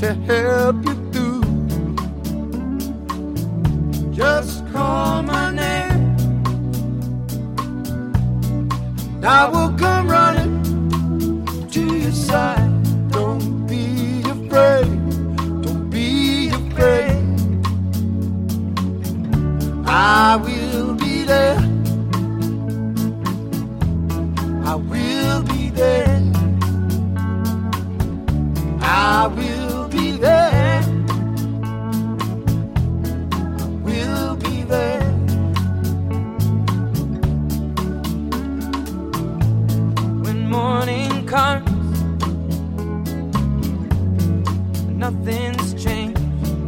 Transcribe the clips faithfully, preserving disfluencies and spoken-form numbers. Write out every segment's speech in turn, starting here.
to help you through. Just call my name, and I will come running to your side. Don't be afraid, don't be afraid. I will be there, I will be there, I will be there, I will be there. When morning comes, nothing's changed,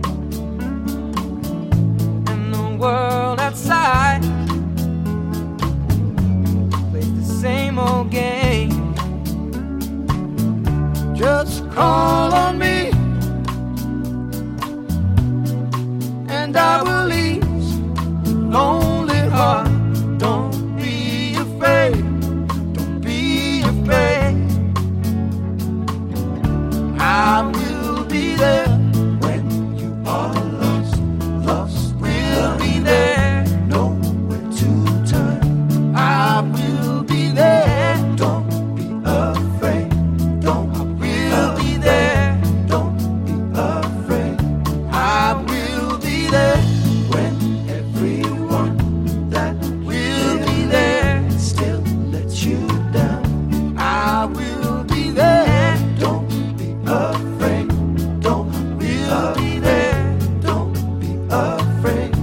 and the world outside plays the same old game. Just call on me, and I will ease the lonely heart. Don't be afraid, don't be afraid. I will be there when you are lost, lost. We'll be there, nowhere to turn. I will be there, don't be afraid. Don't, I will be there, don't be afraid. I will be there when everyone that will be there still lets you down. I will be there, don't be afraid. Don't, we'll be there, don't be afraid.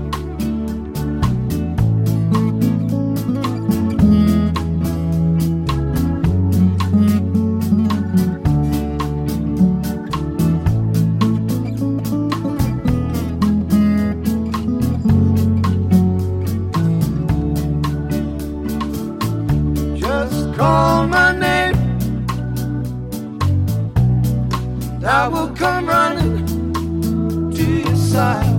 Just call my name, and I will come running to your side.